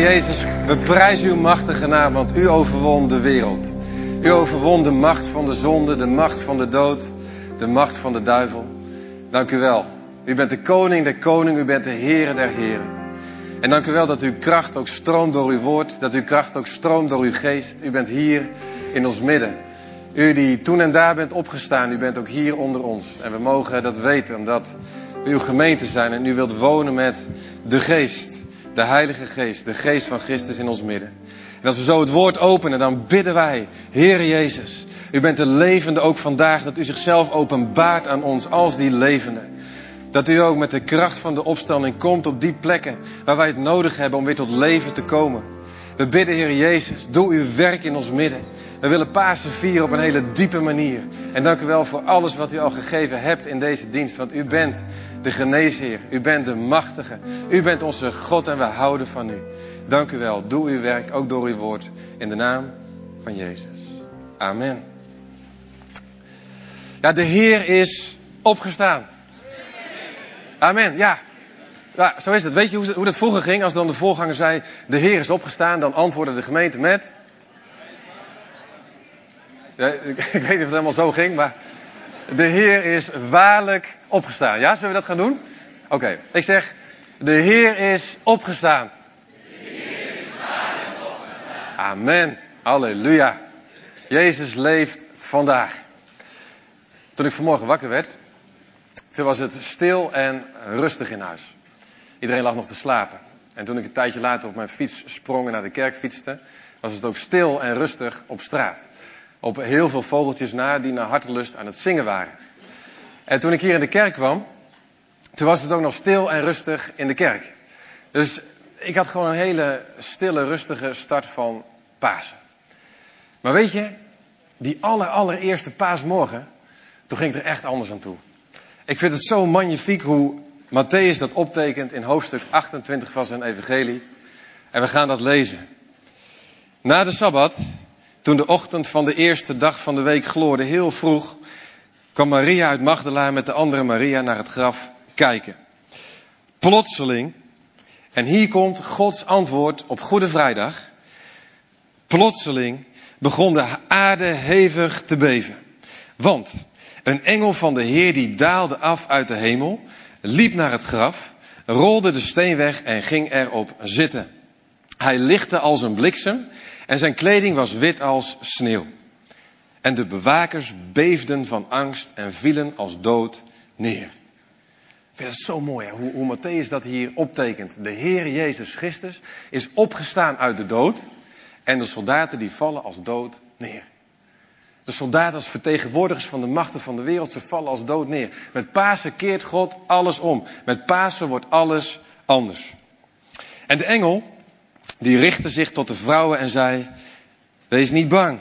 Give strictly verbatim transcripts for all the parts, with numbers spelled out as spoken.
Jezus, we prijzen uw machtige naam, want u overwon de wereld. U overwon de macht van de zonde, de macht van de dood, de macht van de duivel. Dank u wel. U bent de koning der koningen, u bent de Heere der heren. En dank u wel dat uw kracht ook stroomt door uw woord, dat uw kracht ook stroomt door uw geest. U bent hier in ons midden. U die toen en daar bent opgestaan, u bent ook hier onder ons. En we mogen dat weten, omdat we uw gemeente zijn en u wilt wonen met de geest. De Heilige Geest, de geest van Christus in ons midden. En als we zo het woord openen, dan bidden wij, Heere Jezus, u bent de levende ook vandaag, dat u zichzelf openbaart aan ons als die levende. Dat u ook met de kracht van de opstanding komt op die plekken waar wij het nodig hebben om weer tot leven te komen. We bidden, Heere Jezus, doe uw werk in ons midden. We willen Pasen vieren op een hele diepe manier. En dank u wel voor alles wat u al gegeven hebt in deze dienst, want u bent de geneesheer, u bent de machtige, u bent onze God en we houden van u. Dank u wel, doe uw werk, ook door uw woord, in de naam van Jezus. Amen. Ja, de Heer is opgestaan. Amen, ja. Ja, zo is het. Weet je hoe, hoe dat vroeger ging? Als dan de voorganger zei, de Heer is opgestaan, dan antwoordde de gemeente met... Ja, ik, ik weet niet of het helemaal zo ging, maar... De Heer is waarlijk opgestaan. Ja, zullen we dat gaan doen? Oké, okay. Ik zeg, de Heer is opgestaan. De Heer is waarlijk opgestaan. Amen. Halleluja. Jezus leeft vandaag. Toen ik vanmorgen wakker werd, toen was het stil en rustig in huis. Iedereen lag nog te slapen. En toen ik een tijdje later op mijn fiets sprong en naar de kerk fietste, was het ook stil en rustig op straat. Op heel veel vogeltjes na die naar hartelust aan het zingen waren. En toen ik hier in de kerk kwam, toen was het ook nog stil en rustig in de kerk. Dus ik had gewoon een hele stille, rustige start van Pasen. Maar weet je, die aller, allereerste paasmorgen, toen ging ik er echt anders aan toe. Ik vind het zo magnifiek hoe Matthäus dat optekent in hoofdstuk achtentwintig van zijn evangelie. En we gaan dat lezen. Na de Sabbat, toen de ochtend van de eerste dag van de week gloorde, heel vroeg, kwam Maria uit Magdala met de andere Maria naar het graf kijken. Plotseling, en hier komt Gods antwoord op Goede Vrijdag. Plotseling begon de aarde hevig te beven. Want een engel van de Heer die daalde af uit de hemel, liep naar het graf, rolde de steen weg en ging erop zitten. Hij lichtte als een bliksem en zijn kleding was wit als sneeuw. En de bewakers beefden van angst en vielen als dood neer. Ik vind het zo mooi hè? Hoe, hoe Matthäus dat hier optekent. De Heer Jezus Christus is opgestaan uit de dood en de soldaten die vallen als dood neer. De soldaten als vertegenwoordigers van de machten van de wereld, ze vallen als dood neer. Met Pasen keert God alles om. Met Pasen wordt alles anders. En de engel, die richtte zich tot de vrouwen en zei, wees niet bang.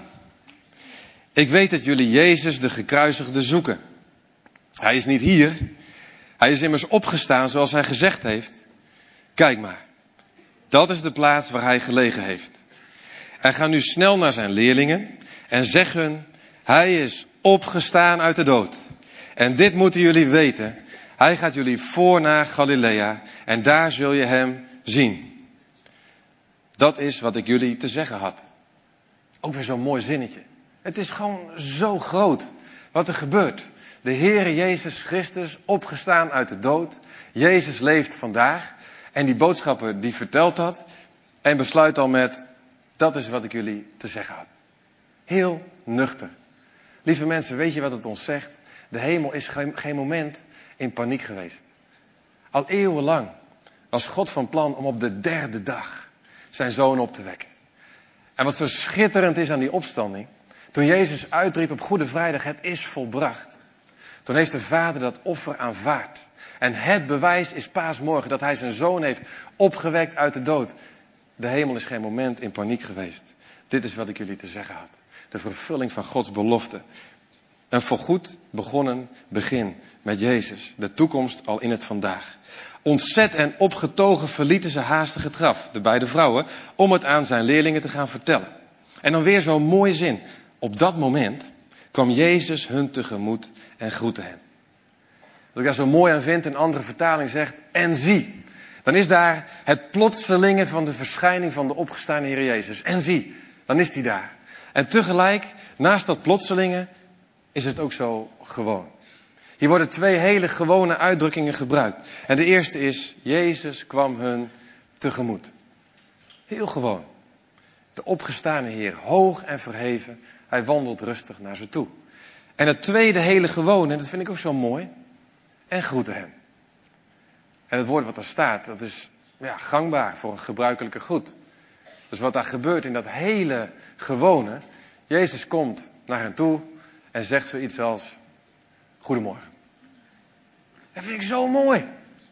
Ik weet dat jullie Jezus de gekruisigde zoeken. Hij is niet hier. Hij is immers opgestaan zoals hij gezegd heeft. Kijk maar. Dat is de plaats waar hij gelegen heeft. En ga nu snel naar zijn leerlingen en zeg hun, hij is opgestaan uit de dood. En dit moeten jullie weten. Hij gaat jullie voor naar Galilea en daar zul je hem zien. Dat is wat ik jullie te zeggen had. Ook weer zo'n mooi zinnetje. Het is gewoon zo groot wat er gebeurt. De Heere Jezus Christus opgestaan uit de dood. Jezus leeft vandaag. En die boodschapper die vertelt dat. En besluit al met, dat is wat ik jullie te zeggen had. Heel nuchter. Lieve mensen, weet je wat het ons zegt? De hemel is geen, geen moment in paniek geweest. Al eeuwenlang was God van plan om op de derde dag zijn zoon op te wekken. En wat zo schitterend is aan die opstanding, toen Jezus uitriep op Goede Vrijdag, het is volbracht. Toen heeft de Vader dat offer aanvaard. En het bewijs is paasmorgen dat hij zijn zoon heeft opgewekt uit de dood. De hemel is geen moment in paniek geweest. Dit is wat ik jullie te zeggen had. De vervulling van Gods belofte. Een voorgoed begonnen begin met Jezus. De toekomst al in het vandaag. Ontzet en opgetogen verlieten ze haastig het graf, de beide vrouwen, om het aan zijn leerlingen te gaan vertellen. En dan weer zo'n mooie zin. Op dat moment kwam Jezus hun tegemoet en groette hen. Wat ik daar zo mooi aan vind, een andere vertaling zegt, en zie. Dan is daar het plotselinge van de verschijning van de opgestane Heer Jezus. En zie, dan is hij daar. En tegelijk, naast dat plotselinge, is het ook zo gewoon. Hier worden twee hele gewone uitdrukkingen gebruikt. En de eerste is, Jezus kwam hun tegemoet. Heel gewoon. De opgestane Heer, hoog en verheven, hij wandelt rustig naar ze toe. En het tweede hele gewone, dat vind ik ook zo mooi, en groette hen. En het woord wat er staat, dat is ja, gangbaar voor een gebruikelijke groet. Dus wat daar gebeurt in dat hele gewone, Jezus komt naar hen toe en zegt zoiets als, goedemorgen. Dat vind ik zo mooi.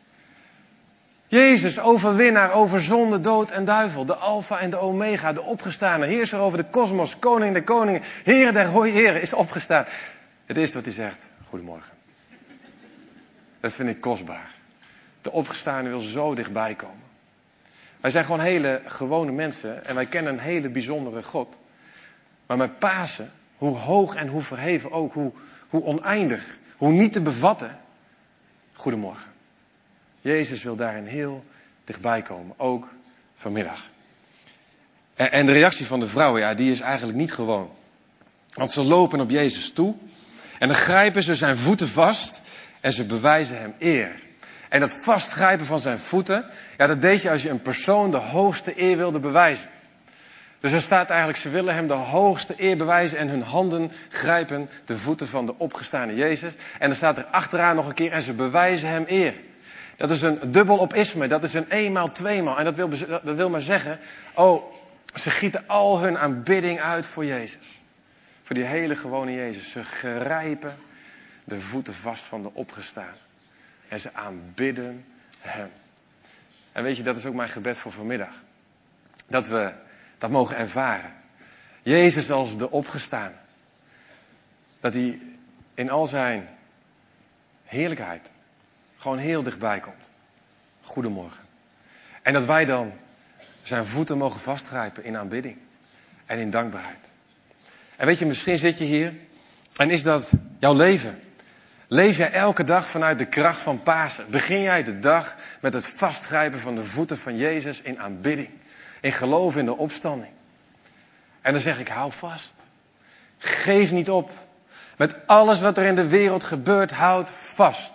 Jezus, overwinnaar over zonde, dood en duivel. De alfa en de omega, de opgestane. Heerser over de kosmos, koning der koningen. Heer der heren is opgestaan. Het eerste wat hij zegt, goedemorgen. Dat vind ik kostbaar. De opgestane wil zo dichtbij komen. Wij zijn gewoon hele gewone mensen. En wij kennen een hele bijzondere God. Maar met Pasen, hoe hoog en hoe verheven ook. Hoe, hoe oneindig. Hoe niet te bevatten. Goedemorgen. Jezus wil daarin heel dichtbij komen, ook vanmiddag. En, en de reactie van de vrouw, ja, die is eigenlijk niet gewoon. Want ze lopen op Jezus toe en dan grijpen ze zijn voeten vast en ze bewijzen hem eer. En dat vastgrijpen van zijn voeten, ja, dat deed je als je een persoon de hoogste eer wilde bewijzen. Dus er staat eigenlijk, ze willen hem de hoogste eer bewijzen en hun handen grijpen de voeten van de opgestane Jezus. En dan staat er achteraan nog een keer en ze bewijzen hem eer. Dat is een dubbel-op-isme, dat is een eenmaal, tweemaal. En dat wil, dat wil maar zeggen, oh, ze gieten al hun aanbidding uit voor Jezus. Voor die hele gewone Jezus. Ze grijpen de voeten vast van de opgestaan. En ze aanbidden hem. En weet je, dat is ook mijn gebed voor vanmiddag. Dat we dat mogen ervaren. Jezus als de opgestaan. Dat hij in al zijn heerlijkheid gewoon heel dichtbij komt. Goedemorgen. En dat wij dan zijn voeten mogen vastgrijpen in aanbidding. En in dankbaarheid. En weet je, misschien zit je hier. En is dat jouw leven? Leef jij elke dag vanuit de kracht van Pasen? Begin jij de dag met het vastgrijpen van de voeten van Jezus in aanbidding? In geloof in de opstanding? En dan zeg ik, hou vast. Geef niet op. Met alles wat er in de wereld gebeurt, houd vast.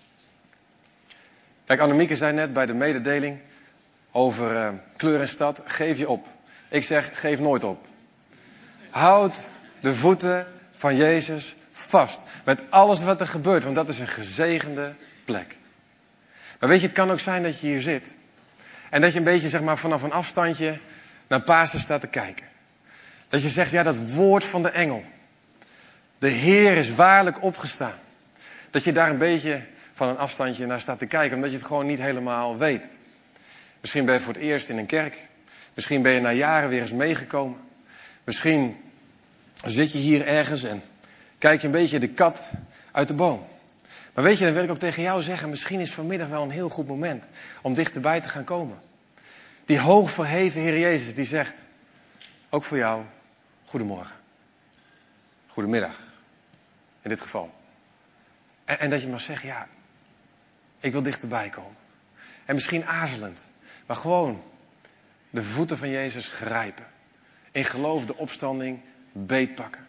Kijk, Annemieke zei net bij de mededeling over uh, kleur en stad, geef je op. Ik zeg, geef nooit op. Houd de voeten van Jezus vast. Met alles wat er gebeurt, want dat is een gezegende plek. Maar weet je, het kan ook zijn dat je hier zit. En dat je een beetje, zeg maar, vanaf een afstandje naar Pasen staat te kijken. Dat je zegt, ja, dat woord van de engel. De Heer is waarlijk opgestaan. Dat je daar een beetje van een afstandje naar staat te kijken, omdat je het gewoon niet helemaal weet. Misschien ben je voor het eerst in een kerk. Misschien ben je na jaren weer eens meegekomen. Misschien zit je hier ergens en kijk je een beetje de kat uit de boom. Maar weet je, dan wil ik ook tegen jou zeggen, misschien is vanmiddag wel een heel goed moment om dichterbij te gaan komen. Die hoog verheven Heer Jezus, die zegt, ook voor jou, goedemorgen. Goedemiddag. In dit geval. En, en dat je mag zeggen, ja, ik wil dichterbij komen. En misschien aarzelend, maar gewoon de voeten van Jezus grijpen. In geloof de opstanding beetpakken.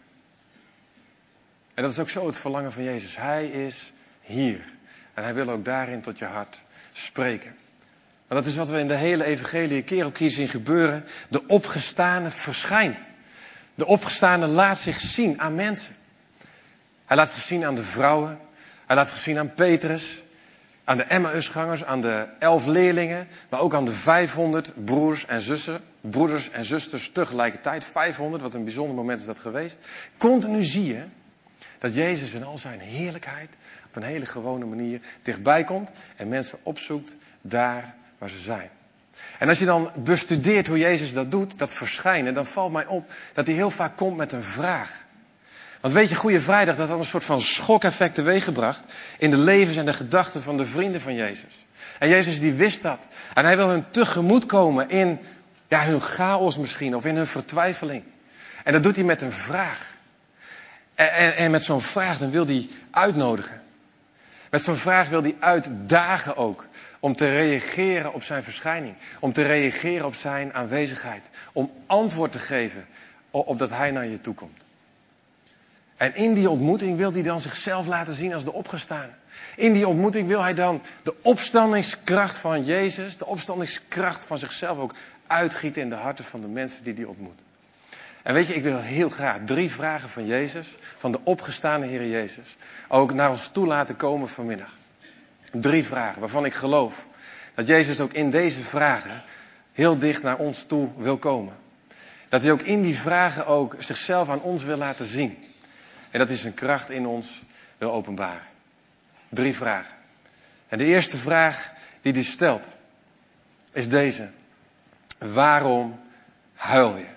En dat is ook zo het verlangen van Jezus. Hij is hier. En hij wil ook daarin tot je hart spreken. Maar dat is wat we in de hele evangelie keer op keer zien gebeuren. De opgestane verschijnt. De opgestane laat zich zien aan mensen. Hij laat zich zien aan de vrouwen. Hij laat zich zien aan Petrus. Aan de Emmausgangers, aan de elf leerlingen. Maar ook aan de vijfhonderd broers en zussen. Broeders en zusters tegelijkertijd. vijfhonderd, wat een bijzonder moment is dat geweest. Continu zie je dat Jezus in al zijn heerlijkheid op een hele gewone manier dichtbij komt. En mensen opzoekt daar waar ze zijn. En als je dan bestudeert hoe Jezus dat doet, dat verschijnen, dan valt mij op dat hij heel vaak komt met een vraag. Want weet je, Goede Vrijdag, dat had een soort van schokeffect teweeggebracht in de levens en de gedachten van de vrienden van Jezus. En Jezus die wist dat. En hij wil hun tegemoetkomen in ja, hun chaos misschien, of in hun vertwijfeling. En dat doet hij met een vraag. En, en, en met zo'n vraag, dan wil hij uitnodigen. Met zo'n vraag wil hij uitdagen ook. Om te reageren op zijn verschijning. Om te reageren op zijn aanwezigheid. Om antwoord te geven op dat hij naar je toe komt. En in die ontmoeting wil hij dan zichzelf laten zien als de opgestane. In die ontmoeting wil hij dan de opstandingskracht van Jezus, de opstandingskracht van zichzelf ook uitgieten in de harten van de mensen die hij ontmoet. En weet je, ik wil heel graag drie vragen van Jezus, van de opgestane Heer Jezus, ook naar ons toe laten komen vanmiddag. Drie vragen waarvan ik geloof dat Jezus ook in deze vragen heel dicht naar ons toe wil komen. Dat hij ook in die vragen ook zichzelf aan ons wil laten zien. En dat hij zijn kracht in ons wil openbaren. Drie vragen. En de eerste vraag die hij stelt is deze. Waarom huil je?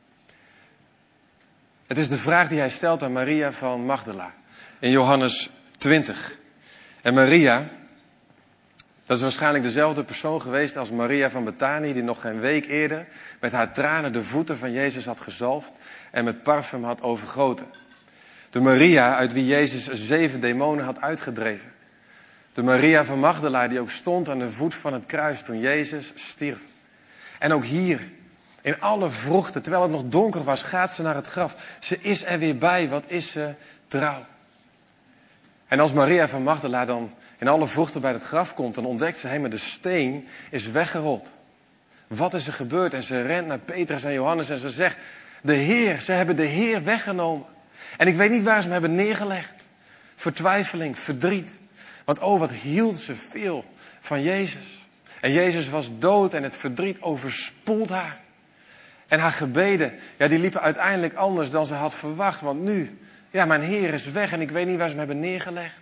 Het is de vraag die hij stelt aan Maria van Magdala in Johannes twintig. En Maria, dat is waarschijnlijk dezelfde persoon geweest als Maria van Bethanië, die nog geen week eerder met haar tranen de voeten van Jezus had gezalfd en met parfum had overgoten. De Maria uit wie Jezus zeven demonen had uitgedreven. De Maria van Magdala die ook stond aan de voet van het kruis toen Jezus stierf. En ook hier, in alle vroegte, terwijl het nog donker was, gaat ze naar het graf. Ze is er weer bij, wat is ze trouw. En als Maria van Magdala dan in alle vroegte bij het graf komt, dan ontdekt ze, hé, maar de steen is weggerold. Wat is er gebeurd? En ze rent naar Petrus en Johannes en ze zegt, de Heer, ze hebben de Heer weggenomen. En ik weet niet waar ze hem hebben neergelegd. Vertwijfeling, verdriet. Want oh, wat hield ze veel van Jezus. En Jezus was dood en het verdriet overspoelt haar. En haar gebeden, ja, die liepen uiteindelijk anders dan ze had verwacht. Want nu, ja, mijn Heer is weg en ik weet niet waar ze hem hebben neergelegd.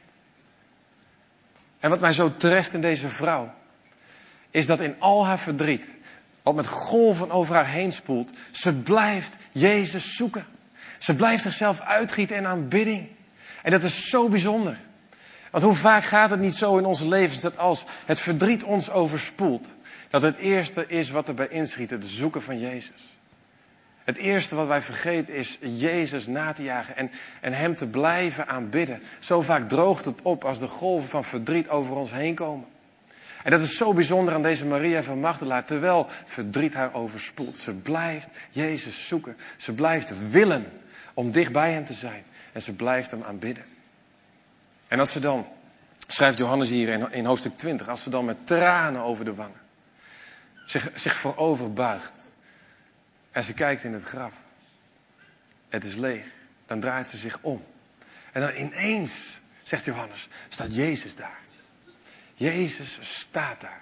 En wat mij zo treft in deze vrouw, is dat in al haar verdriet, wat met golven over haar heen spoelt, ze blijft Jezus zoeken. Ze blijft zichzelf uitgieten in aanbidding. En dat is zo bijzonder. Want hoe vaak gaat het niet zo in onze levens dat als het verdriet ons overspoelt, dat het eerste is wat erbij inschiet, het zoeken van Jezus. Het eerste wat wij vergeten is Jezus na te jagen en, en Hem te blijven aanbidden. Zo vaak droogt het op als de golven van verdriet over ons heen komen. En dat is zo bijzonder aan deze Maria van Magdala, terwijl verdriet haar overspoelt. Ze blijft Jezus zoeken. Ze blijft willen om dicht bij Hem te zijn. En ze blijft Hem aanbidden. En als ze dan, schrijft Johannes hier in, in hoofdstuk twintig, als ze dan met tranen over de wangen zich, zich voorover buigt. En ze kijkt in het graf. Het is leeg. Dan draait ze zich om. En dan ineens, zegt Johannes, staat Jezus daar. Jezus staat daar.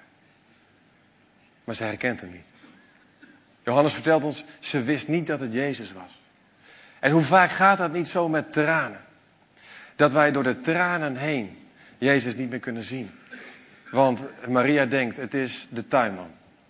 Maar ze herkent hem niet. Johannes vertelt ons, ze wist niet dat het Jezus was. En hoe vaak gaat dat niet zo met tranen? Dat wij door de tranen heen Jezus niet meer kunnen zien. Want Maria denkt, het is de tuinman.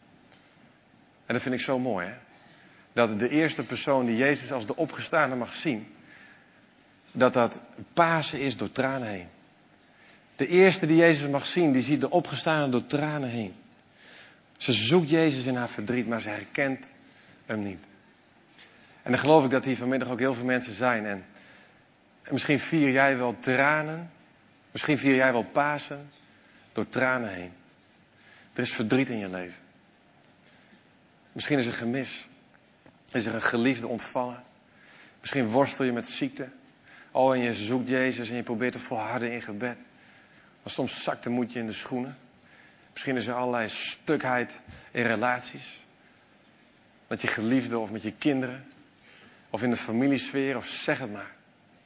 En dat vind ik zo mooi, hè? Dat de eerste persoon die Jezus als de opgestane mag zien, dat dat Pasen is door tranen heen. De eerste die Jezus mag zien, die ziet de opgestane door tranen heen. Ze zoekt Jezus in haar verdriet, maar ze herkent hem niet. En dan geloof ik dat hier vanmiddag ook heel veel mensen zijn. En misschien vier jij wel tranen. Misschien vier jij wel Pasen door tranen heen. Er is verdriet in je leven. Misschien is er gemis. Is er een geliefde ontvallen. Misschien worstel je met ziekte. Oh, en je zoekt Jezus en je probeert te volharden in gebed. Maar soms zakt de moed je in de schoenen. Misschien is er allerlei stukheid in relaties. Met je geliefde of met je kinderen. Of in de familiesfeer, of zeg het maar.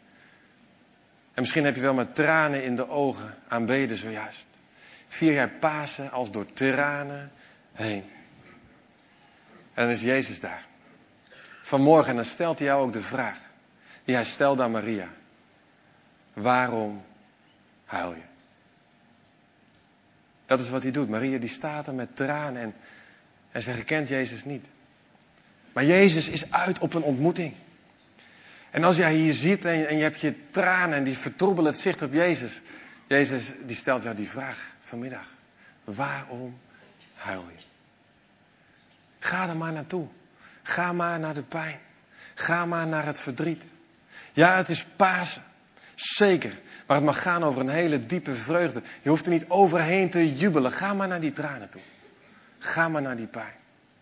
En misschien heb je wel met tranen in de ogen aanbeden zojuist. Vier jij Pasen als door tranen heen. En dan is Jezus daar. Vanmorgen, en dan stelt hij jou ook de vraag die hij stelde aan Maria. Waarom huil je? Dat is wat hij doet. Maria die staat er met tranen en, en ze herkent Jezus niet. Maar Jezus is uit op een ontmoeting. En als jij hier zit en je, en je hebt je tranen en die vertroebelen het zicht op Jezus. Jezus die stelt jou die vraag vanmiddag. Waarom huil je? Ga er maar naartoe. Ga maar naar de pijn. Ga maar naar het verdriet. Ja, het is Pasen. Zeker. Maar het mag gaan over een hele diepe vreugde. Je hoeft er niet overheen te jubelen. Ga maar naar die tranen toe. Ga maar naar die pijn.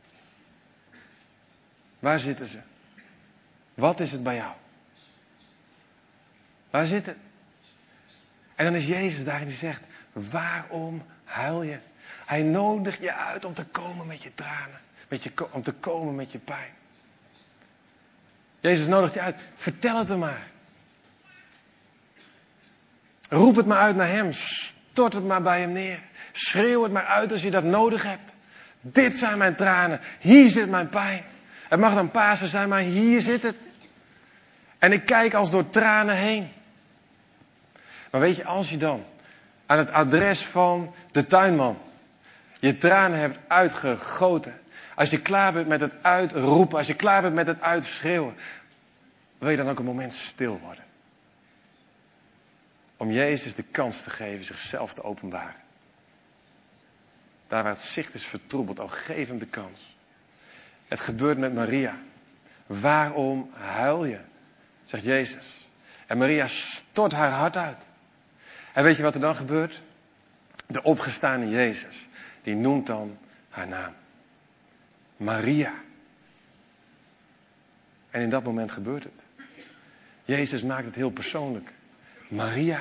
Waar zitten ze? Wat is het bij jou? Waar zit het? En dan is Jezus daar en die zegt, waarom huil je? Hij nodigt je uit om te komen met je tranen. Met je, om te komen met je pijn. Jezus nodigt je uit. Vertel het hem maar. Roep het maar uit naar hem. Stort het maar bij hem neer. Schreeuw het maar uit als je dat nodig hebt. Dit zijn mijn tranen. Hier zit mijn pijn. Het mag dan Pasen zijn, maar hier zit het. En ik kijk als door tranen heen. Maar weet je, als je dan aan het adres van de tuinman je tranen hebt uitgegoten. Als je klaar bent met het uitroepen. Als je klaar bent met het uitschreeuwen. Wil je dan ook een moment stil worden. Om Jezus de kans te geven zichzelf te openbaren. Daar waar het zicht is vertroebeld, al geef hem de kans. Het gebeurt met Maria. Waarom huil je? Zegt Jezus. En Maria stort haar hart uit. En weet je wat er dan gebeurt? De opgestane Jezus, die noemt dan haar naam. Maria. En in dat moment gebeurt het. Jezus maakt het heel persoonlijk. Maria.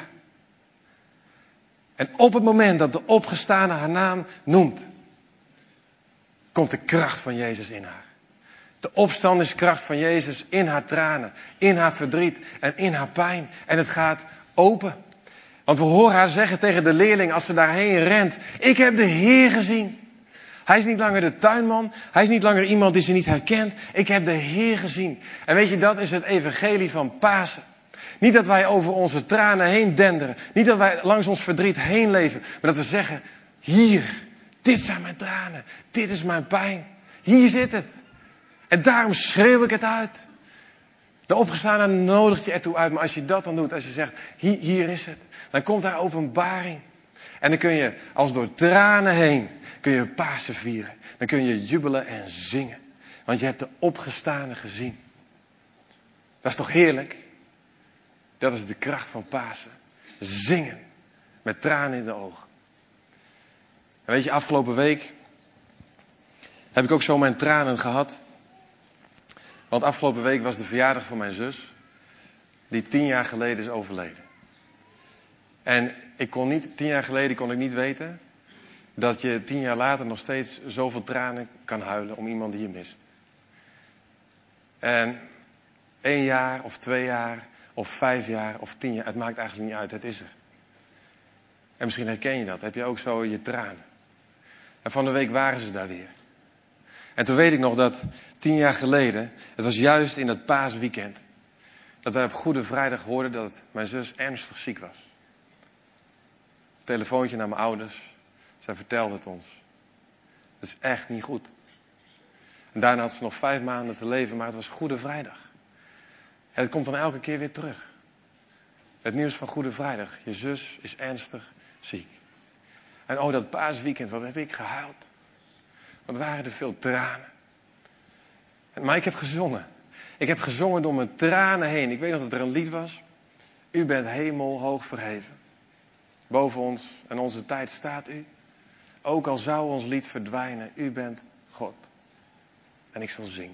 En op het moment dat de opgestane haar naam noemt, komt de kracht van Jezus in haar. De opstandingskracht van Jezus in haar tranen, in haar verdriet en in haar pijn. En het gaat open. Want we horen haar zeggen tegen de leerling als ze daarheen rent. Ik heb de Heer gezien. Hij is niet langer de tuinman. Hij is niet langer iemand die ze niet herkent. Ik heb de Heer gezien. En weet je, dat is het evangelie van Pasen. Niet dat wij over onze tranen heen denderen. Niet dat wij langs ons verdriet heen leven. Maar dat we zeggen, hier, dit zijn mijn tranen. Dit is mijn pijn. Hier zit het. En daarom schreeuw ik het uit. De opgestane nodigt je ertoe uit. Maar als je dat dan doet, als je zegt, hier, hier is het. Dan komt daar openbaring. En dan kun je als door tranen heen, kun je Pasen vieren. Dan kun je jubelen en zingen. Want je hebt de opgestane gezien. Dat is toch heerlijk? Dat is de kracht van Pasen. Zingen. Met tranen in de ogen. En weet je, afgelopen week heb ik ook zo mijn tranen gehad. Want afgelopen week was de verjaardag van mijn zus. Die tien jaar geleden is overleden. En ik kon niet, tien jaar geleden kon ik niet weten dat je tien jaar later nog steeds zoveel tranen kan huilen om iemand die je mist. En één jaar of twee jaar of vijf jaar of tien jaar, het maakt eigenlijk niet uit, het is er. En misschien herken je dat, heb je ook zo je tranen. En van de week waren ze daar weer. En toen weet ik nog dat tien jaar geleden, het was juist in dat paasweekend, dat wij op Goede Vrijdag hoorden dat mijn zus ernstig ziek was. Telefoontje naar mijn ouders. Zij vertelde het ons. Het is echt niet goed. En daarna had ze nog vijf maanden te leven, maar het was Goede Vrijdag. En het komt dan elke keer weer terug. Het nieuws van Goede Vrijdag. Je zus is ernstig ziek. En oh, dat paasweekend, wat heb ik gehuild. Wat waren er veel tranen. Maar ik heb gezongen. Ik heb gezongen door mijn tranen heen. Ik weet nog dat er een lied was. U bent hemelhoog verheven. Boven ons en onze tijd staat u. Ook al zou ons lied verdwijnen, u bent God. En ik zal zingen.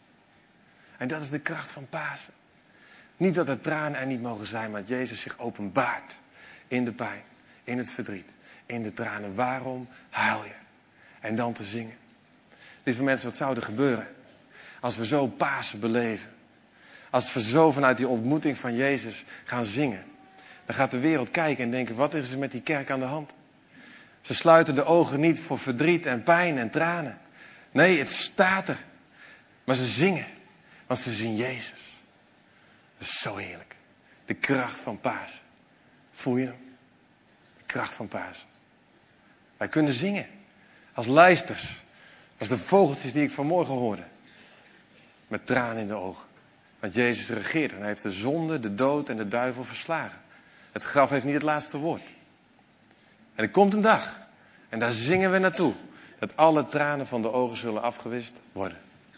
En dat is de kracht van Pasen. Niet dat de tranen er niet mogen zijn, maar dat Jezus zich openbaart. In de pijn, in het verdriet, in de tranen. Waarom huil je? En dan te zingen. Lieve mensen, wat zou er gebeuren als we zo Pasen beleven? Als we zo vanuit die ontmoeting van Jezus gaan zingen. Dan gaat de wereld kijken en denken, wat is er met die kerk aan de hand? Ze sluiten de ogen niet voor verdriet en pijn en tranen. Nee, het staat er. Maar ze zingen, want ze zien Jezus. Dat is zo heerlijk. De kracht van Pasen. Voel je hem? De kracht van Pasen. Wij kunnen zingen. Als lijsters. Als de vogeltjes die ik vanmorgen hoorde. Met tranen in de ogen. Want Jezus regeert en hij heeft de zonde, de dood en de duivel verslagen. Het graf heeft niet het laatste woord. En er komt een dag. En daar zingen we naartoe. Dat alle tranen van de ogen zullen afgewist worden.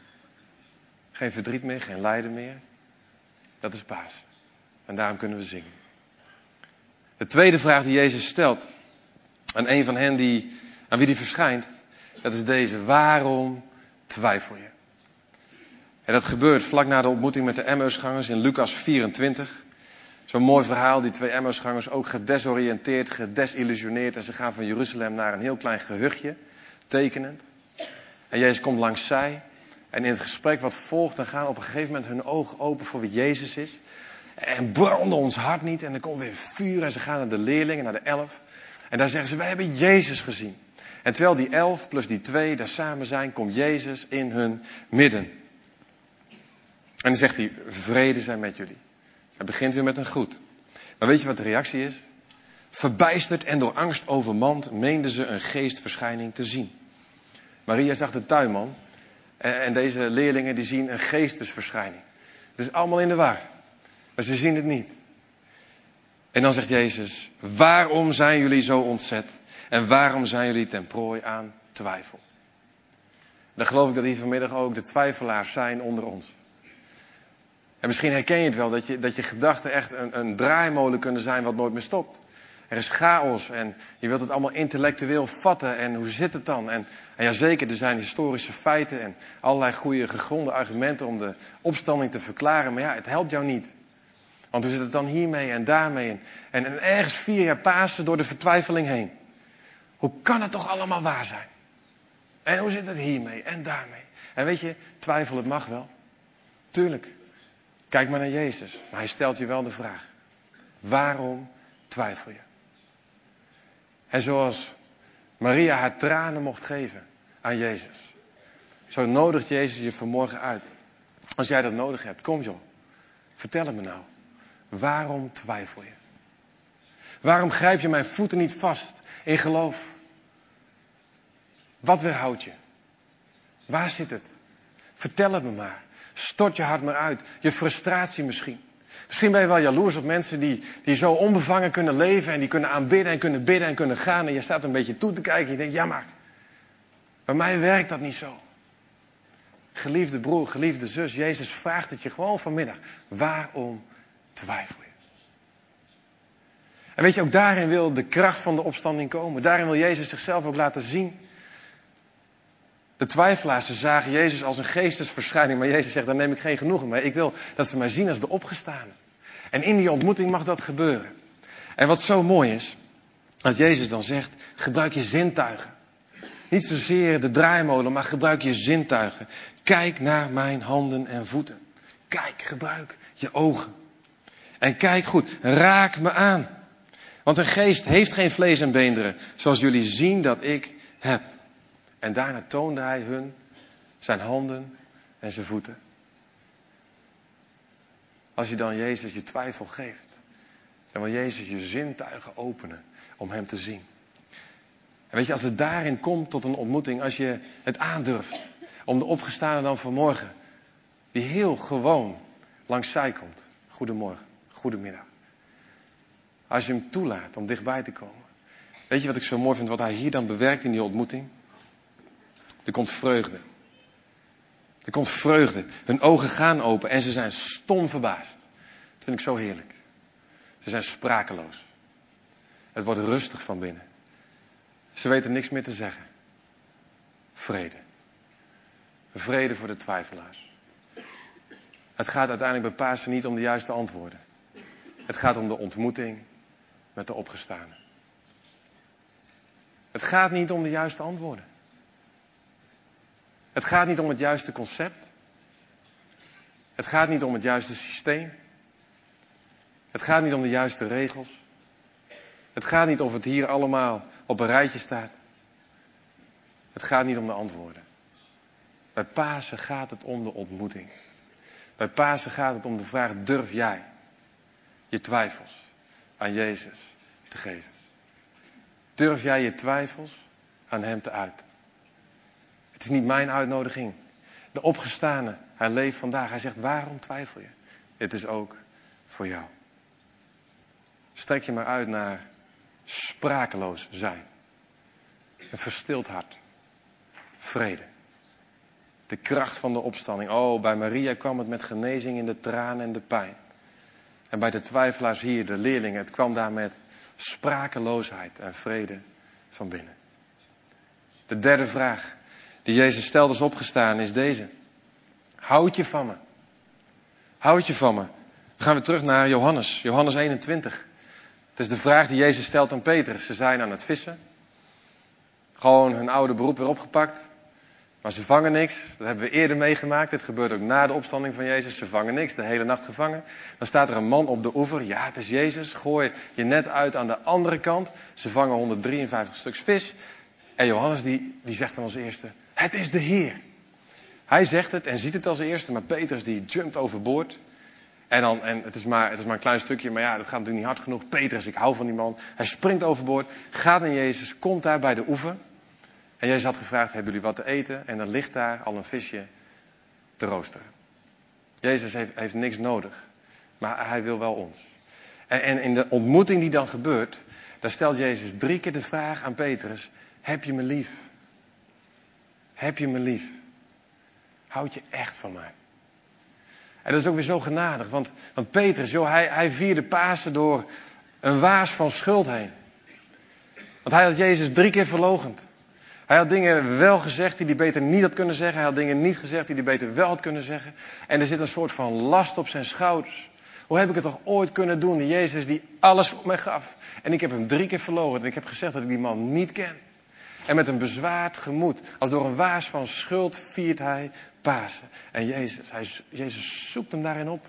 Geen verdriet meer, geen lijden meer. Dat is Pasen. En daarom kunnen we zingen. De tweede vraag die Jezus stelt aan een van hen die, aan wie die verschijnt, dat is deze. Waarom twijfel je? En dat gebeurt vlak na de ontmoeting met de Emmausgangers in Lucas vierentwintig. Zo'n mooi verhaal, die twee Emmausgangers ook gedesoriënteerd, gedesillusioneerd. En ze gaan van Jeruzalem naar een heel klein gehuchtje, tekenend. En Jezus komt langs zij. En in het gesprek wat volgt, dan gaan op een gegeven moment hun ogen open voor wie Jezus is. En branden ons hart niet. En er komt weer vuur en ze gaan naar de leerlingen, naar de elf. En daar zeggen ze, wij hebben Jezus gezien. En terwijl die elf plus die twee daar samen zijn, komt Jezus in hun midden. En dan zegt hij, vrede zijn met jullie. Hij begint weer met een groet. Maar weet je wat de reactie is? Verbijsterd en door angst overmand meenden ze een geestverschijning te zien. Maria zag de tuinman. En deze leerlingen die zien een geestesverschijning. Het is allemaal in de war. Maar ze zien het niet. En dan zegt Jezus, waarom zijn jullie zo ontzet? En waarom zijn jullie ten prooi aan twijfel? Dan geloof ik dat hier vanmiddag ook de twijfelaars zijn onder ons. En misschien herken je het wel, dat je, dat je gedachten echt een, een draaimolen kunnen zijn wat nooit meer stopt. Er is chaos en je wilt het allemaal intellectueel vatten. En hoe zit het dan? En, en ja, zeker, er zijn historische feiten en allerlei goede gegronde argumenten om de opstanding te verklaren. Maar ja, het helpt jou niet. Want hoe zit het dan hiermee en daarmee? En, en, en ergens vier jaar Pasen door de vertwijfeling heen. Hoe kan het toch allemaal waar zijn? En hoe zit het hiermee en daarmee? En weet je, twijfel, het mag wel. Tuurlijk. Kijk maar naar Jezus. Maar hij stelt je wel de vraag. Waarom twijfel je? En zoals Maria haar tranen mocht geven aan Jezus. Zo nodigt Jezus je vanmorgen uit. Als jij dat nodig hebt, kom joh. Vertel het me nou. Waarom twijfel je? Waarom grijp je mijn voeten niet vast in geloof? Wat weerhoudt je? Waar zit het? Vertel het me maar. Stort je hart maar uit. Je frustratie misschien. Misschien ben je wel jaloers op mensen die, die zo onbevangen kunnen leven. En die kunnen aanbidden en kunnen bidden en kunnen gaan. En je staat een beetje toe te kijken. En je denkt, ja maar. Bij mij werkt dat niet zo. Geliefde broer, geliefde zus. Jezus vraagt het je gewoon vanmiddag. Waarom twijfel je? En weet je, ook daarin wil de kracht van de opstanding komen. Daarin wil Jezus zichzelf ook laten zien. De twijfelaars, ze zagen Jezus als een geestesverschijning. Maar Jezus zegt, daar neem ik geen genoegen mee. Ik wil dat ze mij zien als de opgestane. En in die ontmoeting mag dat gebeuren. En wat zo mooi is, dat Jezus dan zegt, gebruik je zintuigen. Niet zozeer de draaimolen, maar gebruik je zintuigen. Kijk naar mijn handen en voeten. Kijk, gebruik je ogen. En kijk goed, raak me aan. Want een geest heeft geen vlees en beenderen, zoals jullie zien dat ik heb. En daarna toonde hij hun zijn handen en zijn voeten. Als je dan Jezus je twijfel geeft, dan wil Jezus je zintuigen openen om hem te zien. En weet je, als het daarin komt tot een ontmoeting, als je het aandurft om de opgestane dan vanmorgen, die heel gewoon langs zij komt. Goedemorgen, goedemiddag. Als je hem toelaat om dichtbij te komen. Weet je wat ik zo mooi vind, wat hij hier dan bewerkt in die ontmoeting? Er komt vreugde. Er komt vreugde. Hun ogen gaan open en ze zijn stom verbaasd. Dat vind ik zo heerlijk. Ze zijn sprakeloos. Het wordt rustig van binnen. Ze weten niks meer te zeggen. Vrede. Vrede voor de twijfelaars. Het gaat uiteindelijk bij Pasen niet om de juiste antwoorden. Het gaat om de ontmoeting met de opgestane. Het gaat niet om de juiste antwoorden. Het gaat niet om het juiste concept. Het gaat niet om het juiste systeem. Het gaat niet om de juiste regels. Het gaat niet of het hier allemaal op een rijtje staat. Het gaat niet om de antwoorden. Bij Pasen gaat het om de ontmoeting. Bij Pasen gaat het om de vraag, durf jij je twijfels aan Jezus te geven? Durf jij je twijfels aan hem te uiten? Het is niet mijn uitnodiging. De opgestane, hij leeft vandaag. Hij zegt, waarom twijfel je? Het is ook voor jou. Strek je maar uit naar sprakeloos zijn. Een verstild hart. Vrede. De kracht van de opstanding. Oh, bij Maria kwam het met genezing in de tranen en de pijn. En bij de twijfelaars hier, de leerlingen, het kwam daar met sprakeloosheid en vrede van binnen. De derde vraag die Jezus stelt als opgestaan is deze. Houd je van me? Houd je van me? Dan gaan we terug naar Johannes, Johannes eenentwintig. Het is de vraag die Jezus stelt aan Petrus. Ze zijn aan het vissen. Gewoon hun oude beroep weer opgepakt. Maar ze vangen niks. Dat hebben we eerder meegemaakt. Dit gebeurt ook na de opstanding van Jezus. Ze vangen niks, de hele nacht gevangen. Dan staat er een man op de oever. Ja, het is Jezus. Gooi je net uit aan de andere kant. Ze vangen honderddrieënvijftig stuks vis. En Johannes die, die zegt dan als eerste. Het is de Heer. Hij zegt het en ziet het als eerste. Maar Petrus die jumpt overboord. En, dan, en het, is maar, het is maar een klein stukje. Maar ja, dat gaat natuurlijk niet hard genoeg. Petrus, ik hou van die man. Hij springt overboord. Gaat naar Jezus. Komt daar bij de oever. En Jezus had gevraagd, hebben jullie wat te eten? En dan ligt daar al een visje te roosteren. Jezus heeft, heeft niks nodig. Maar hij wil wel ons. En, en in de ontmoeting die dan gebeurt, daar stelt Jezus drie keer de vraag aan Petrus. Heb je me lief? Heb je me lief? Houd je echt van mij? En dat is ook weer zo genadig. Want, want Petrus, joh, hij, hij vierde Pasen door een waas van schuld heen. Want hij had Jezus drie keer verloochend. Hij had dingen wel gezegd die hij beter niet had kunnen zeggen. Hij had dingen niet gezegd die hij beter wel had kunnen zeggen. En er zit een soort van last op zijn schouders. Hoe heb ik het toch ooit kunnen doen? Die Jezus die alles voor mij gaf. En ik heb hem drie keer verloochend. En ik heb gezegd dat ik die man niet ken. En met een bezwaard gemoed, als door een waas van schuld, viert hij Pasen. En Jezus, hij, Jezus zoekt hem daarin op.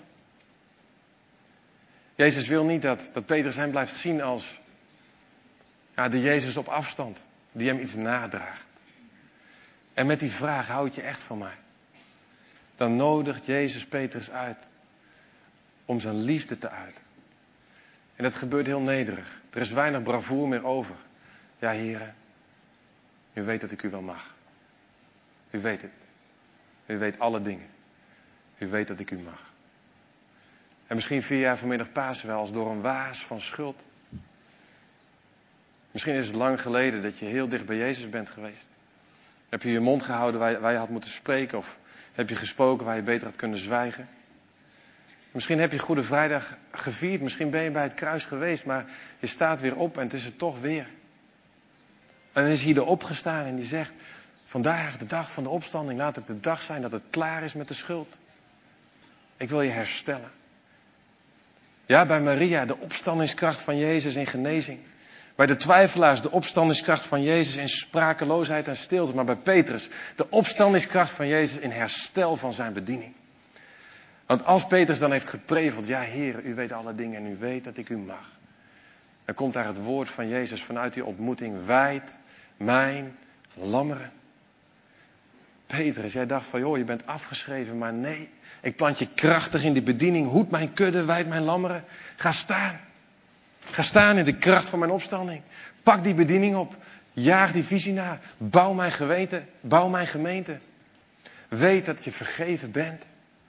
Jezus wil niet dat, dat Petrus hem blijft zien als ja, de Jezus op afstand. Die hem iets nadraagt. En met die vraag, houd je echt van mij? Dan nodigt Jezus Petrus uit om zijn liefde te uiten. En dat gebeurt heel nederig. Er is weinig bravoer meer over. Ja, heren, u weet dat ik u wel mag. U weet het. U weet alle dingen. U weet dat ik u mag. En misschien vier jaar vanmiddag Pasen wel als door een waas van schuld. Misschien is het lang geleden dat je heel dicht bij Jezus bent geweest. Heb je je mond gehouden waar je, waar je had moeten spreken? Of heb je gesproken waar je beter had kunnen zwijgen? Misschien heb je Goede Vrijdag gevierd. Misschien ben je bij het kruis geweest. Maar je staat weer op en het is er toch weer. En dan is hier de opgestaan en die zegt. Vandaag, de dag van de opstanding. Laat het de dag zijn dat het klaar is met de schuld. Ik wil je herstellen. Ja, bij Maria de opstandingskracht van Jezus in genezing. Bij de twijfelaars de opstandingskracht van Jezus in sprakeloosheid en stilte. Maar bij Petrus de opstandingskracht van Jezus in herstel van zijn bediening. Want als Petrus dan heeft gepreveld. Ja, Heer, u weet alle dingen en u weet dat ik u mag. Dan komt daar het woord van Jezus vanuit die ontmoeting. Wijd mijn lammeren. Petrus, jij dacht van joh, je bent afgeschreven. Maar nee, ik plant je krachtig in die bediening. Hoed mijn kudde, wijd mijn lammeren. Ga staan. Ga staan in de kracht van mijn opstanding. Pak die bediening op. Jaag die visie na. Bouw mijn geweten. Bouw mijn gemeente. Weet dat je vergeven bent.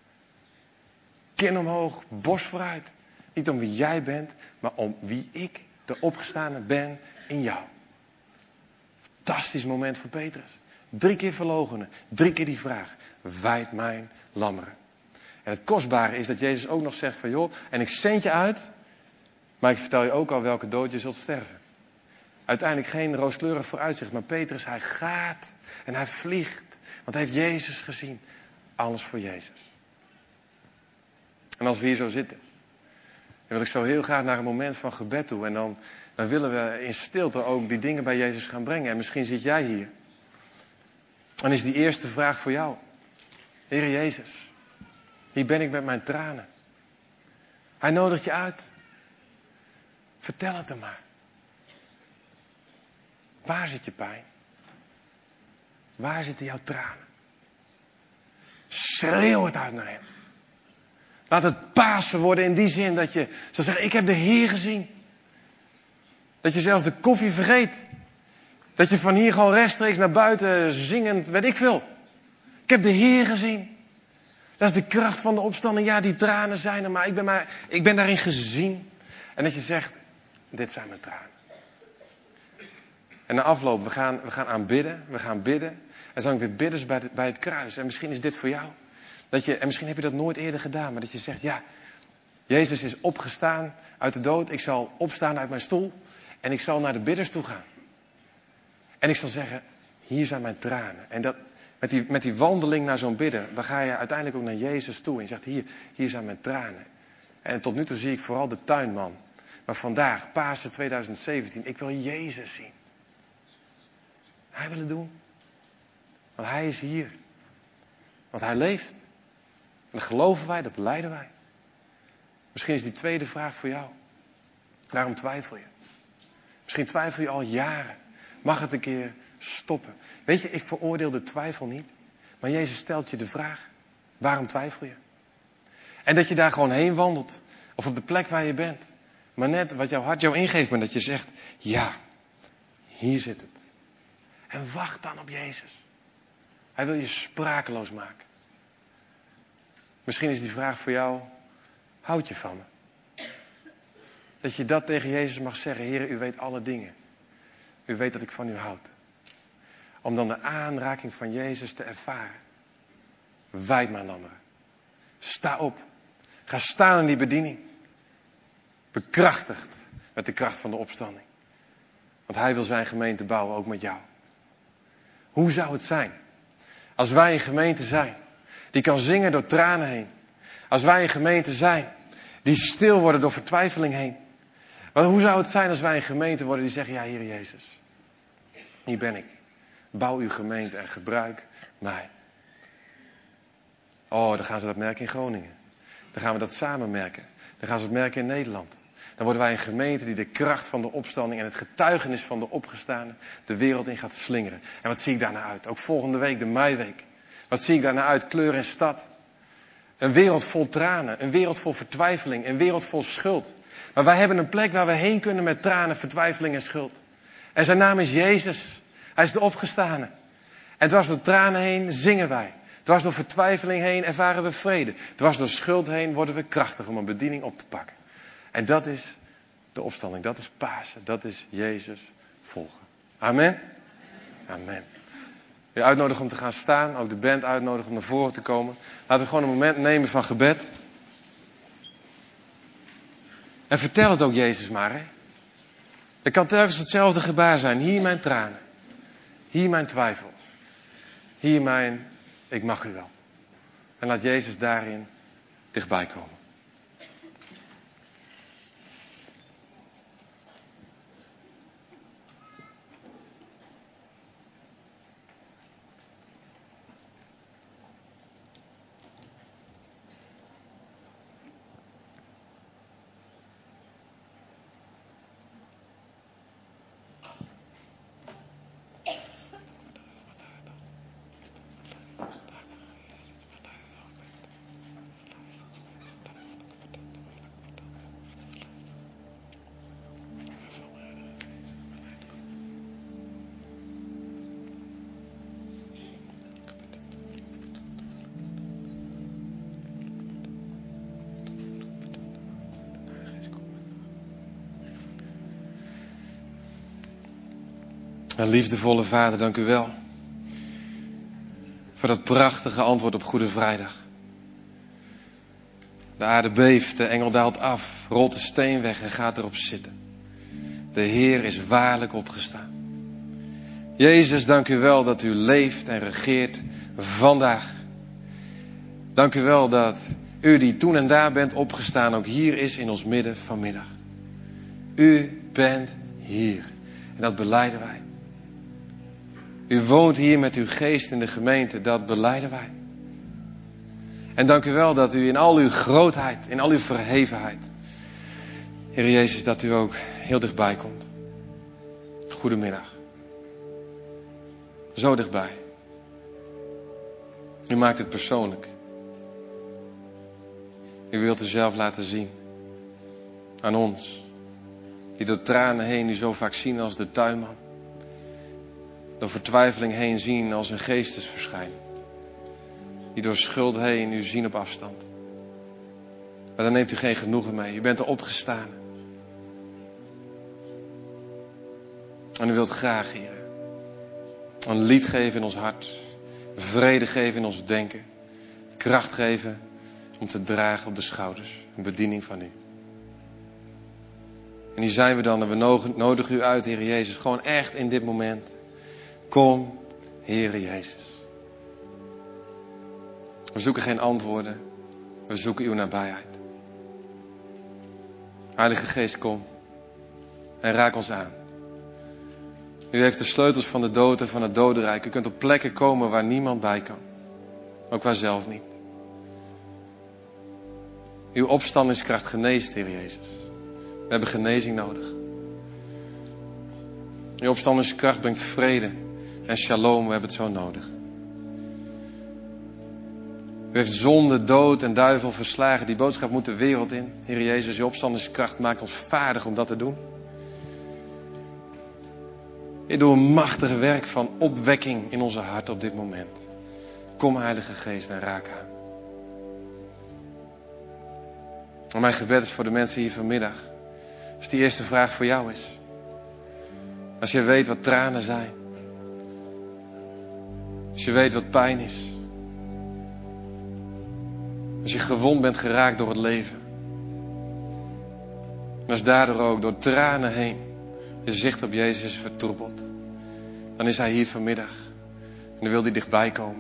Kin omhoog, borst vooruit. Niet om wie jij bent, maar om wie ik, de opgestane, ben in jou. Fantastisch moment voor Petrus. Drie keer verloochenen. Drie keer die vraag. Wijd mijn lammeren. En het kostbare is dat Jezus ook nog zegt van joh, en ik zend je uit. Maar ik vertel je ook al welke dood je zult sterven. Uiteindelijk geen rooskleurig vooruitzicht. Maar Petrus, hij gaat en hij vliegt. Want hij heeft Jezus gezien. Alles voor Jezus. En als we hier zo zitten. Dan wil ik zo heel graag naar een moment van gebed toe. En dan, dan willen we in stilte ook die dingen bij Jezus gaan brengen. En misschien zit jij hier. En is die eerste vraag voor jou. Heer Jezus. Hier ben ik met mijn tranen. Hij nodigt je uit. Vertel het hem maar. Waar zit je pijn? Waar zitten jouw tranen? Schreeuw het uit naar hem. Laat het Pasen worden in die zin dat je zal zeggen, ik heb de Heer gezien. Dat je zelfs de koffie vergeet. Dat je van hier gewoon rechtstreeks naar buiten zingend, weet ik veel. Ik heb de Heer gezien. Dat is de kracht van de opstanding. Ja, die tranen zijn er, maar ik ben, maar, ik ben daarin gezien. En dat je zegt, dit zijn mijn tranen. En na afloop, we gaan, we gaan aanbidden, we gaan bidden. En zo weer bidders bij het, bij het kruis. En misschien is dit voor jou. Dat je, en misschien heb je dat nooit eerder gedaan, maar dat je zegt, ja, Jezus is opgestaan uit de dood. Ik zal opstaan uit mijn stoel. En ik zal naar de bidders toe gaan. En ik zal zeggen, hier zijn mijn tranen. En dat, met, die, met die wandeling naar zo'n bidder, dan ga je uiteindelijk ook naar Jezus toe. En je zegt, hier, hier zijn mijn tranen. En tot nu toe zie ik vooral de tuinman. Maar vandaag, Pasen tweeduizend zeventien, ik wil Jezus zien. Hij wil het doen. Want hij is hier. Want hij leeft. En dat geloven wij, dat belijden wij. Misschien is die tweede vraag voor jou. Waarom twijfel je? Misschien twijfel je al jaren. Mag het een keer stoppen? Weet je, ik veroordeel de twijfel niet. Maar Jezus stelt je de vraag. Waarom twijfel je? En dat je daar gewoon heen wandelt. Of op de plek waar je bent. Maar net wat jouw hart jou ingeeft. Maar dat je zegt, ja, hier zit het. En wacht dan op Jezus. Hij wil je sprakeloos maken. Misschien is die vraag voor jou, houd je van me? Dat je dat tegen Jezus mag zeggen, Heer, u weet alle dingen. U weet dat ik van u houd. Om dan de aanraking van Jezus te ervaren. Wijd mijn lammeren. Sta op. Ga staan in die bediening. Bekrachtigd met de kracht van de opstanding. Want hij wil zijn gemeente bouwen, ook met jou. Hoe zou het zijn als wij een gemeente zijn die kan zingen door tranen heen? Als wij een gemeente zijn die stil worden door vertwijfeling heen. Maar hoe zou het zijn als wij een gemeente worden die zeggen, ja, Heer Jezus, hier ben ik. Bouw uw gemeente en gebruik mij. Oh, dan gaan ze dat merken in Groningen. Dan gaan we dat samen merken. Dan gaan ze het merken in Nederland. Dan worden wij een gemeente die de kracht van de opstanding en het getuigenis van de opgestane de wereld in gaat slingeren. En wat zie ik daarna uit? Ook volgende week, de meiweek. Wat zie ik daarna uit? Kleur en stad. Een wereld vol tranen, een wereld vol vertwijfeling, een wereld vol schuld. Maar wij hebben een plek waar we heen kunnen met tranen, vertwijfeling en schuld. En zijn naam is Jezus. Hij is de opgestane. En dwars door tranen heen zingen wij. Dwars door vertwijfeling heen ervaren we vrede. Dwars door schuld heen worden we krachtig om een bediening op te pakken. En dat is de opstanding. Dat is Pasen. Dat is Jezus volgen. Amen. Amen. Je uitnodigen om te gaan staan. Ook de band uitnodigen om naar voren te komen. Laten we gewoon een moment nemen van gebed. En vertel het ook Jezus maar. Hè? Het kan telkens hetzelfde gebaar zijn. Hier mijn tranen. Hier mijn twijfel. Hier mijn, ik mag u wel. En laat Jezus daarin dichtbij komen. En liefdevolle Vader, dank u wel. Voor dat prachtige antwoord op Goede Vrijdag. De aarde beeft, de engel daalt af, rolt de steen weg en gaat erop zitten. De Heer is waarlijk opgestaan. Jezus, dank u wel dat u leeft en regeert vandaag. Dank u wel dat u die toen en daar bent opgestaan ook hier is in ons midden vanmiddag. U bent hier. En dat belijden wij. U woont hier met uw geest in de gemeente, dat belijden wij. En dank u wel dat u in al uw grootheid, in al uw verhevenheid, Heer Jezus, dat u ook heel dichtbij komt. Goedemiddag. Zo dichtbij. U maakt het persoonlijk. U wilt u zelf laten zien aan ons, die door tranen heen u zo vaak zien als de tuinman. Door vertwijfeling heen zien als een geestesverschijning. Die door schuld heen u zien op afstand. Maar daar neemt u geen genoegen mee. U bent er opgestaan. En u wilt graag, Heer, een lied geven in ons hart. Vrede geven in ons denken. Kracht geven om te dragen op de schouders. Een bediening van u. En hier zijn we dan en we nodigen u uit, Heer Jezus. Gewoon echt in dit moment. Kom, Heer Jezus. We zoeken geen antwoorden. We zoeken uw nabijheid. Heilige Geest, kom. En raak ons aan. U heeft de sleutels van de dood en van het dodenrijk. U kunt op plekken komen waar niemand bij kan. Ook wij zelf niet. Uw opstandingskracht geneest, Heer Jezus. We hebben genezing nodig. Uw opstandingskracht brengt vrede en shalom. We hebben het zo nodig. U heeft zonde, dood en duivel verslagen. Die boodschap moet de wereld in. Heer Jezus, uw opstandingskracht maakt ons vaardig om dat te doen. Heer, doe een machtig werk van opwekking in onze hart op dit moment. Kom, Heilige Geest, en raak aan. En mijn gebed is voor de mensen hier vanmiddag. Als die eerste vraag voor jou is. Als je weet wat tranen zijn. Als je weet wat pijn is. Als je gewond bent geraakt door het leven. En als daardoor ook door tranen heen je zicht op Jezus is vertroebeld. Dan is Hij hier vanmiddag. En dan wil Hij dichtbij komen.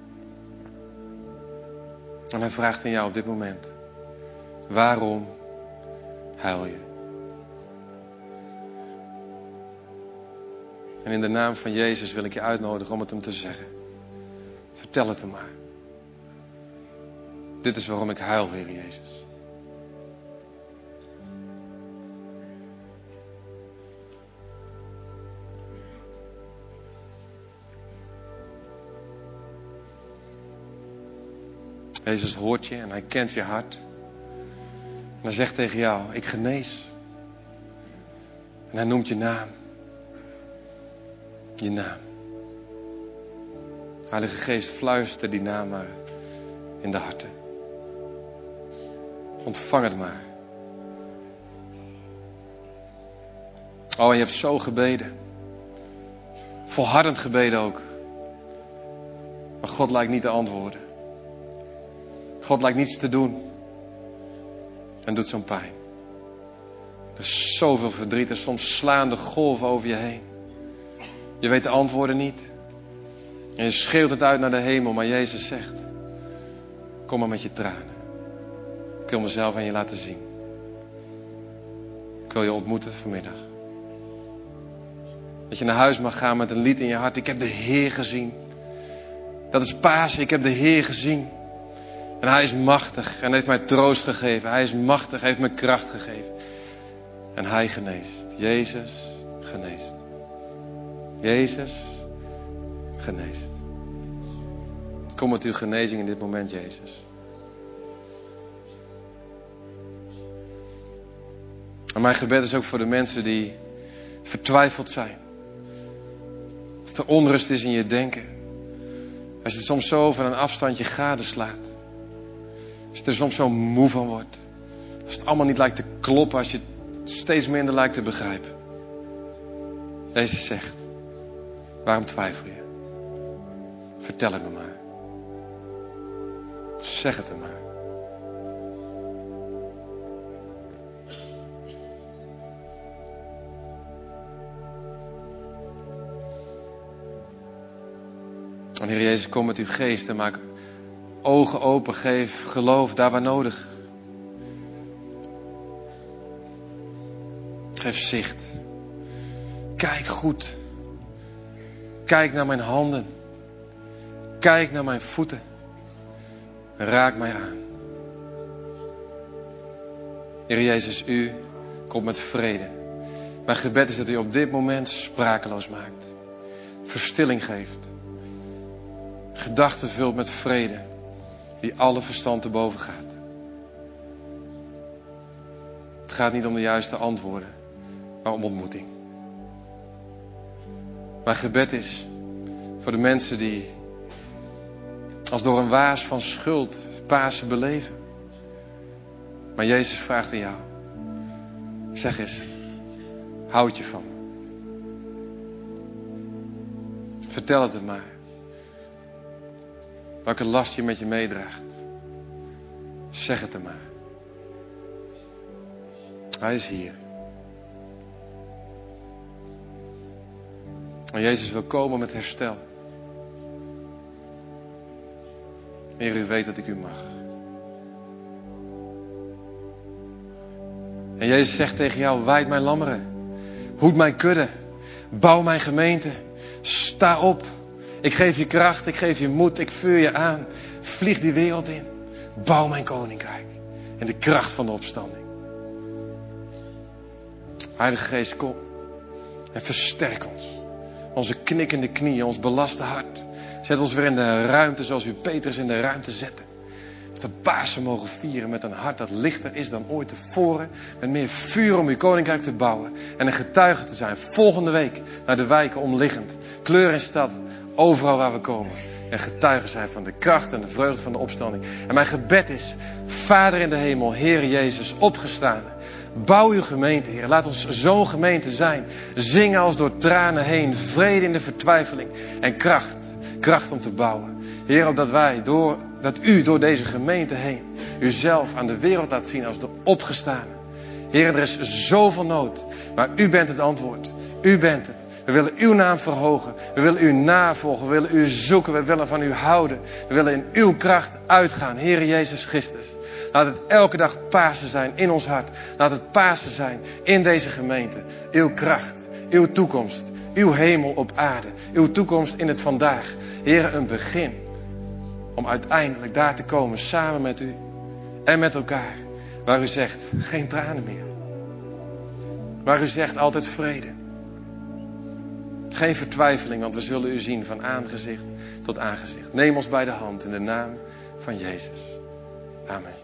En Hij vraagt aan jou op dit moment. Waarom huil je? En in de naam van Jezus wil ik je uitnodigen om het hem te zeggen. Vertel het hem maar. Dit is waarom ik huil, Heer Jezus. Jezus hoort je en Hij kent je hart. En Hij zegt tegen jou, ik genees. En Hij noemt je naam. Je naam. Heilige Geest, fluister die naam maar in de harten. Ontvang het maar. Oh, en je hebt zo gebeden. Volhardend gebeden ook. Maar God lijkt niet te antwoorden. God lijkt niets te doen. En doet zo'n pijn. Er is zoveel verdriet en soms slaan de golven over je heen. Je weet de antwoorden niet. En je schreeuwt het uit naar de hemel, maar Jezus zegt, kom maar met je tranen. Ik wil mezelf aan je laten zien. Ik wil je ontmoeten vanmiddag. Dat je naar huis mag gaan met een lied in je hart. Ik heb de Heer gezien. Dat is Pasen, ik heb de Heer gezien. En Hij is machtig en heeft mij troost gegeven. Hij is machtig, heeft me kracht gegeven. En Hij geneest. Jezus geneest. Jezus geneest. Kom met uw genezing in dit moment, Jezus. En mijn gebed is ook voor de mensen die vertwijfeld zijn. Als er onrust is in je denken. Als je het soms zo van een afstandje gadeslaat. Als je er soms zo moe van wordt. Als het allemaal niet lijkt te kloppen. Als je het steeds minder lijkt te begrijpen. Jezus zegt. Waarom twijfel je? Vertel het me maar. Zeg het hem maar. En Heer Jezus, kom met uw geest en maak ogen open. Geef geloof daar waar nodig. Geef zicht. Kijk goed. Kijk naar mijn handen. Kijk naar mijn voeten. Raak mij aan. Heer Jezus, u komt met vrede. Mijn gebed is dat u op dit moment sprakeloos maakt. Verstilling geeft. Gedachten vult met vrede. Die alle verstand te boven gaat. Het gaat niet om de juiste antwoorden. Maar om ontmoeting. Mijn gebed is voor de mensen die als door een waas van schuld Pasen beleven. Maar Jezus vraagt aan jou. Zeg eens, houd je van me? Vertel het hem maar. Welke last je met je meedraagt. Zeg het hem maar. Hij is hier. En Jezus wil komen met herstel. Heer, u weet dat ik u mag. En Jezus zegt tegen jou, wijd mijn lammeren. Hoed mijn kudde. Bouw mijn gemeente. Sta op. Ik geef je kracht, ik geef je moed, ik vuur je aan. Vlieg die wereld in. Bouw mijn koninkrijk. En de kracht van de opstanding. Heilige Geest, kom. En versterk ons. Onze knikkende knieën, ons belaste hart. Zet ons weer in de ruimte zoals u Petrus in de ruimte zette. Dat we Pasen mogen vieren met een hart dat lichter is dan ooit tevoren. Met meer vuur om uw koninkrijk te bouwen. En een getuige te zijn. Volgende week naar de wijken omliggend. Kleur en stad. Overal waar we komen. En getuigen zijn van de kracht en de vreugde van de opstanding. En mijn gebed is, Vader in de hemel, Heer Jezus, opgestaan. Bouw uw gemeente, Heer. Laat ons zo'n gemeente zijn. Zingen als door tranen heen. Vrede in de vertwijfeling. En kracht. Kracht om te bouwen. Heer, opdat wij, door, dat u door deze gemeente heen, uzelf aan de wereld laat zien als de opgestane. Heer, er is zoveel nood. Maar u bent het antwoord. U bent het. We willen uw naam verhogen. We willen u navolgen. We willen u zoeken. We willen van u houden. We willen in uw kracht uitgaan. Heer Jezus Christus. Laat het elke dag Pasen zijn in ons hart. Laat het Pasen zijn in deze gemeente. Uw kracht. Uw toekomst. Uw hemel op aarde. Uw toekomst in het vandaag. Heer, een begin. Om uiteindelijk daar te komen samen met u. En met elkaar. Waar u zegt, geen tranen meer. Waar u zegt, altijd vrede. Geen vertwijfeling, want we zullen u zien van aangezicht tot aangezicht. Neem ons bij de hand in de naam van Jezus. Amen.